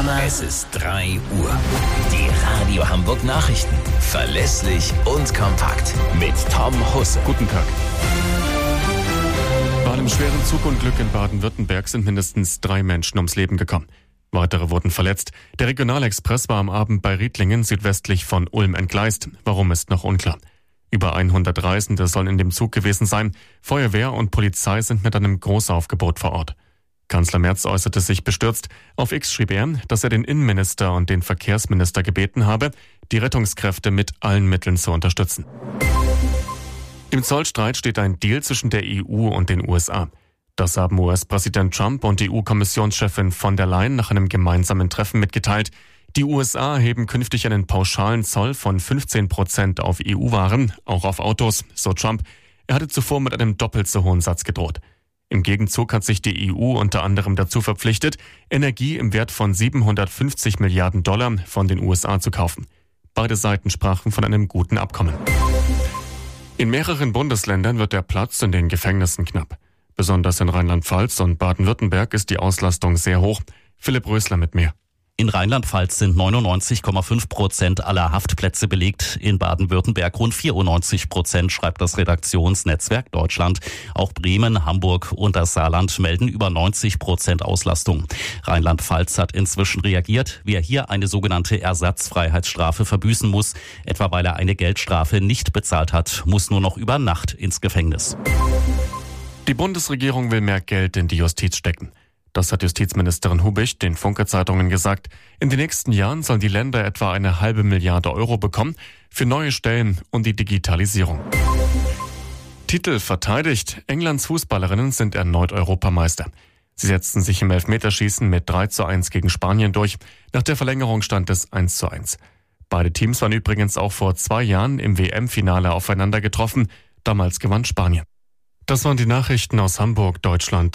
Mama, es ist 3 Uhr. Die Radio Hamburg Nachrichten. Verlässlich und kompakt. Mit Tom Husse. Guten Tag. Bei einem schweren Zugunglück in Baden-Württemberg sind mindestens 3 Menschen ums Leben gekommen. Weitere wurden verletzt. Der Regionalexpress war am Abend bei Riedlingen südwestlich von Ulm entgleist. Warum, ist noch unklar. Über 100 Reisende sollen in dem Zug gewesen sein. Feuerwehr und Polizei sind mit einem Großaufgebot vor Ort. Kanzler Merz äußerte sich bestürzt. Auf X schrieb er, dass er den Innenminister und den Verkehrsminister gebeten habe, die Rettungskräfte mit allen Mitteln zu unterstützen. Im Zollstreit steht ein Deal zwischen der EU und den USA. Das haben US-Präsident Trump und die EU-Kommissionschefin von der Leyen nach einem gemeinsamen Treffen mitgeteilt. Die USA erheben künftig einen pauschalen Zoll von 15% auf EU-Waren, auch auf Autos, so Trump. Er hatte zuvor mit einem doppelt so hohen Satz gedroht. Im Gegenzug hat sich die EU unter anderem dazu verpflichtet, Energie im Wert von 750 Milliarden Dollar von den USA zu kaufen. Beide Seiten sprachen von einem guten Abkommen. In mehreren Bundesländern wird der Platz in den Gefängnissen knapp. Besonders in Rheinland-Pfalz und Baden-Württemberg ist die Auslastung sehr hoch. Philipp Rösler mit mehr. In Rheinland-Pfalz sind 99,5% aller Haftplätze belegt, in Baden-Württemberg rund 94%, schreibt das Redaktionsnetzwerk Deutschland. Auch Bremen, Hamburg und das Saarland melden über 90% Auslastung. Rheinland-Pfalz hat inzwischen reagiert. Wer hier eine sogenannte Ersatzfreiheitsstrafe verbüßen muss, etwa weil er eine Geldstrafe nicht bezahlt hat, muss nur noch über Nacht ins Gefängnis. Die Bundesregierung will mehr Geld in die Justiz stecken. Das hat Justizministerin Hubich den Funke-Zeitungen gesagt. In den nächsten Jahren sollen die Länder etwa 1,5 Milliarde Euro bekommen für neue Stellen und die Digitalisierung. Titel verteidigt. Englands Fußballerinnen sind erneut Europameister. Sie setzten sich im Elfmeterschießen mit 3:1 gegen Spanien durch. Nach der Verlängerung stand es 1:1. Beide Teams waren übrigens auch vor 2 Jahren im WM-Finale aufeinander getroffen. Damals gewann Spanien. Das waren die Nachrichten aus Hamburg, Deutschland.